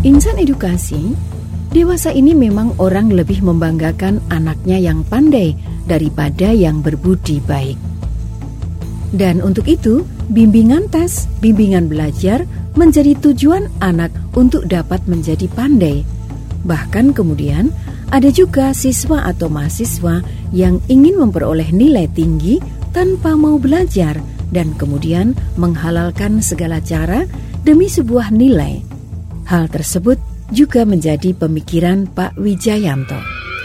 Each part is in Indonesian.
Insan edukasi, dewasa ini memang orang lebih membanggakan anaknya yang pandai daripada yang berbudi baik. Dan untuk itu, bimbingan tes, bimbingan belajar menjadi tujuan anak untuk dapat menjadi pandai. Bahkan kemudian, ada juga siswa atau mahasiswa yang ingin memperoleh nilai tinggi tanpa mau belajar dan kemudian menghalalkan segala cara demi sebuah nilai. Hal tersebut juga menjadi pemikiran Pak Wijayanto.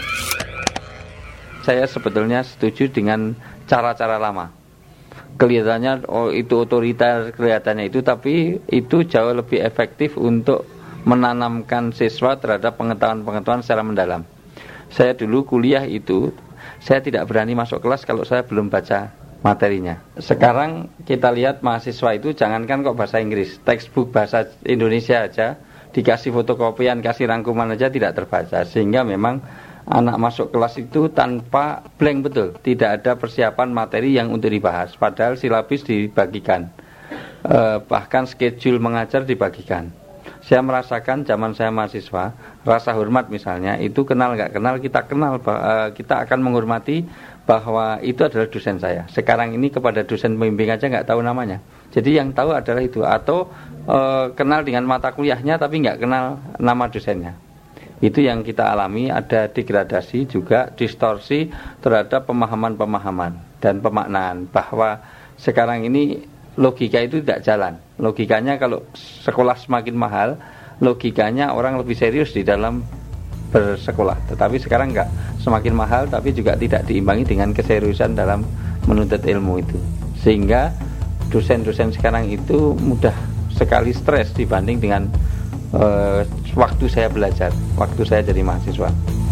Saya sebetulnya setuju dengan cara-cara lama. Kelihatannya itu otoriter, kelihatannya itu, tapi itu jauh lebih efektif untuk menanamkan siswa terhadap pengetahuan-pengetahuan secara mendalam. Saya dulu kuliah itu, saya tidak berani masuk kelas kalau saya belum baca materinya. Sekarang kita lihat mahasiswa itu jangankan kok bahasa Inggris, textbook bahasa Indonesia aja dikasih fotokopian, kasih rangkuman aja tidak terbaca. Sehingga memang anak masuk kelas itu tanpa blank betul, tidak ada persiapan materi yang untuk dibahas. Padahal silabus dibagikan, bahkan schedule mengajar dibagikan. Saya merasakan zaman saya mahasiswa, rasa hormat misalnya, itu kenal nggak kenal, kita akan menghormati bahwa itu adalah dosen saya. Sekarang ini kepada dosen pembimbing aja nggak tahu namanya. Jadi yang tahu adalah itu, atau kenal dengan mata kuliahnya tapi nggak kenal nama dosennya. Itu yang kita alami, ada degradasi juga, distorsi terhadap pemahaman-pemahaman dan pemaknaan, bahwa sekarang ini logika itu tidak jalan. Logikanya kalau sekolah semakin mahal, logikanya orang lebih serius di dalam bersekolah. Tetapi sekarang enggak, semakin mahal tapi juga tidak diimbangi dengan keseriusan dalam menuntut ilmu itu. Sehingga dosen-dosen sekarang itu mudah sekali stres dibanding dengan waktu saya belajar, waktu saya jadi mahasiswa.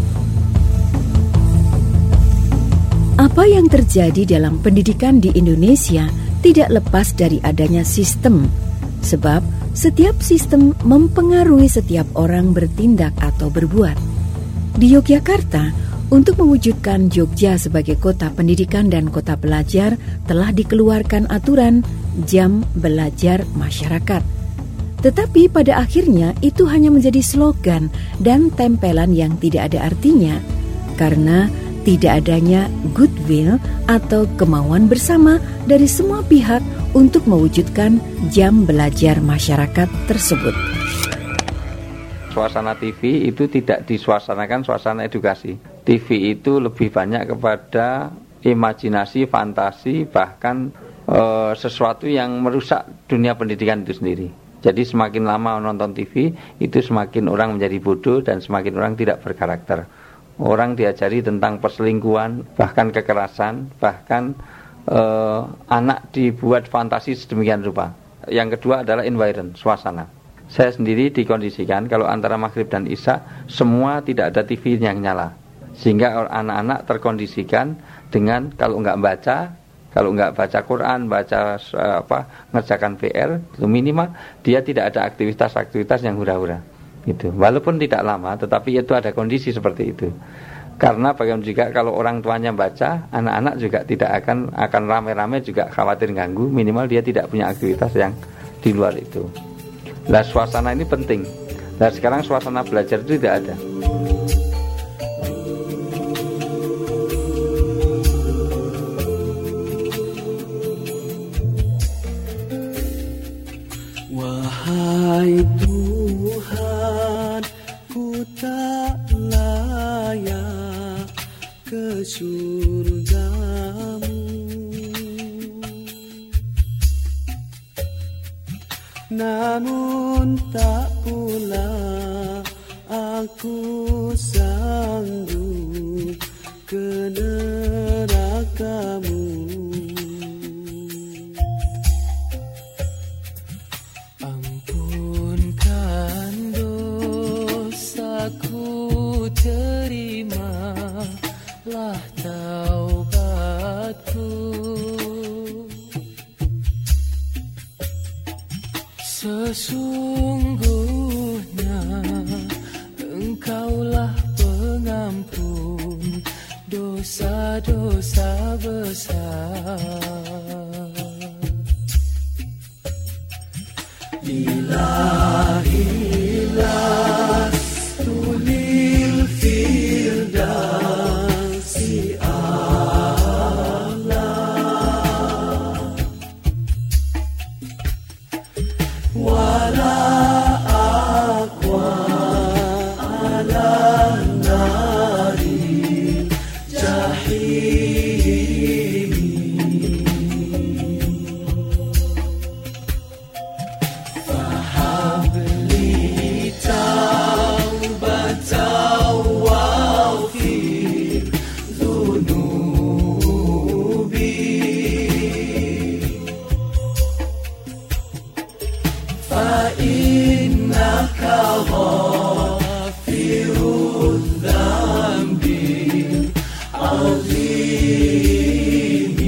Apa yang terjadi dalam pendidikan di Indonesia tidak lepas dari adanya sistem, sebab setiap sistem mempengaruhi setiap orang bertindak atau berbuat. Di Yogyakarta, untuk mewujudkan Jogja sebagai kota pendidikan dan kota belajar, telah dikeluarkan aturan jam belajar masyarakat. Tetapi pada akhirnya itu hanya menjadi slogan dan tempelan yang tidak ada artinya, karena tidak adanya goodwill atau kemauan bersama dari semua pihak untuk mewujudkan jam belajar masyarakat tersebut. Suasana TV itu tidak disuasanakan suasana edukasi. TV itu lebih banyak kepada imajinasi, fantasi, bahkan sesuatu yang merusak dunia pendidikan itu sendiri. Jadi semakin lama nonton TV, itu semakin orang menjadi bodoh dan semakin orang tidak berkarakter. Orang diajari tentang perselingkuhan, bahkan kekerasan, bahkan anak dibuat fantasi sedemikian rupa. Yang kedua adalah environment, suasana. Saya sendiri dikondisikan kalau antara maghrib dan isya semua tidak ada TV yang nyala, sehingga anak-anak terkondisikan dengan kalau nggak baca Quran, ngerjakan PR, itu minimal dia tidak ada aktivitas-aktivitas yang hura-hura. Itu walaupun tidak lama, tetapi itu ada kondisi seperti itu. Karena bagaimana juga kalau orang tuanya baca, anak-anak juga tidak akan rame-rame juga khawatir ganggu. Minimal dia tidak punya aktivitas yang di luar itu. Nah, suasana ini penting. Nah, sekarang suasana belajar itu tidak ada. Wahai Tuhan, ku tak layak ke surgamu, namun tak pula aku sanggup ke nerakamu. Ampunkan dosaku, terimalah taubatku. Sesungguhnya Engkaulah pengampun dosa-dosa besar. Ilahi فإنك غافر الذنب عظيم.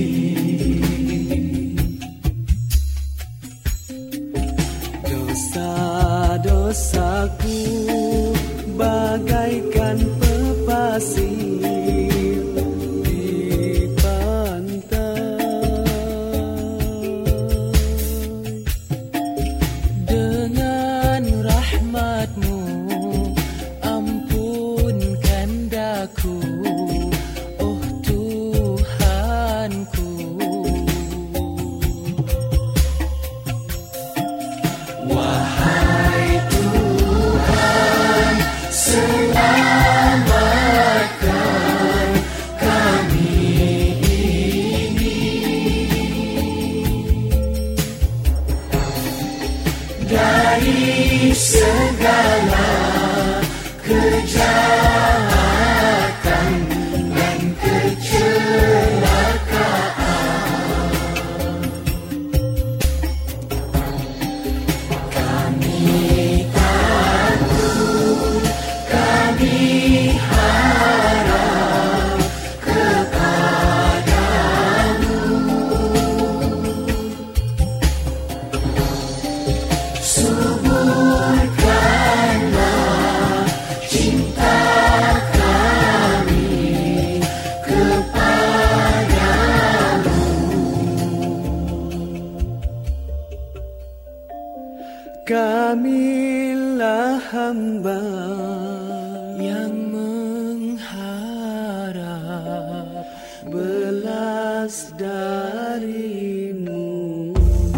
Dosa-dosaku bagaikan pepasir di pantai. Dengan rahmat-Mu ampunkan daku, oh Tuhanku. Wahai Tuhan, selamatkan kami ini dari segala kejahatan dan kecelakaan. Kami takut, kami harap kepadamu. Suburkanlah cinta kami kepadamu. Kamilah hamba yang mengharap belas dari-Mu.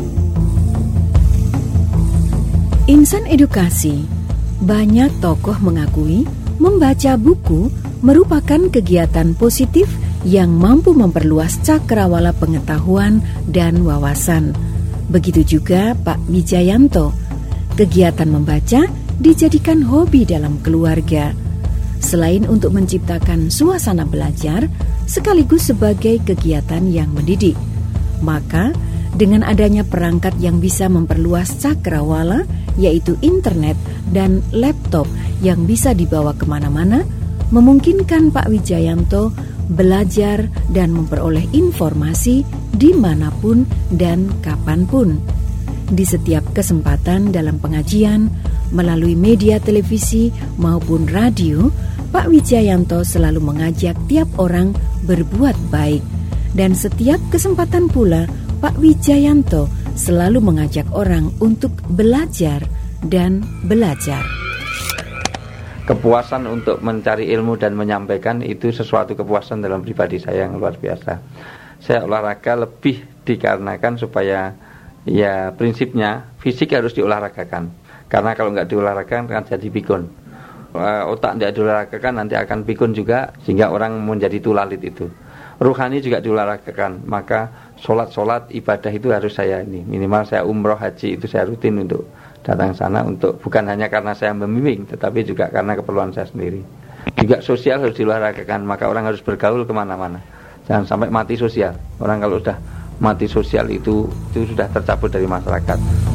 Insan edukasi, banyak tokoh mengakui membaca buku merupakan kegiatan positif yang mampu memperluas cakrawala pengetahuan dan wawasan. Begitu juga Pak Wijayanto. Kegiatan membaca dijadikan hobi dalam keluarga. Selain untuk menciptakan suasana belajar, sekaligus sebagai kegiatan yang mendidik. Maka, dengan adanya perangkat yang bisa memperluas cakrawala, yaitu internet dan laptop yang bisa dibawa kemana-mana, memungkinkan Pak Wijayanto belajar dan memperoleh informasi dimanapun dan kapanpun. Di setiap kesempatan dalam pengajian, melalui media televisi maupun radio, Pak Wijayanto selalu mengajak tiap orang berbuat baik. Dan setiap kesempatan pula, Pak Wijayanto selalu mengajak orang untuk belajar dan belajar. Kepuasan untuk mencari ilmu dan menyampaikan itu sesuatu kepuasan dalam pribadi saya yang luar biasa. Saya olahraga lebih dikarenakan supaya, ya prinsipnya fisik harus diolahragakan. Karena kalau nggak diolahragakan akan jadi pikun. Otak tidak diolahragakan nanti akan pikun juga, sehingga orang menjadi tulalit itu. Ruhani juga diolahragakan, maka sholat ibadah itu harus saya ini. Minimal saya umroh haji itu saya rutin untuk datang sana, untuk bukan hanya karena saya membimbing, tetapi juga karena keperluan saya sendiri. Juga sosial harus diolahragakan, maka orang harus bergaul kemana-mana. Jangan sampai mati sosial. Orang kalau sudah mati sosial itu sudah tercabut dari masyarakat.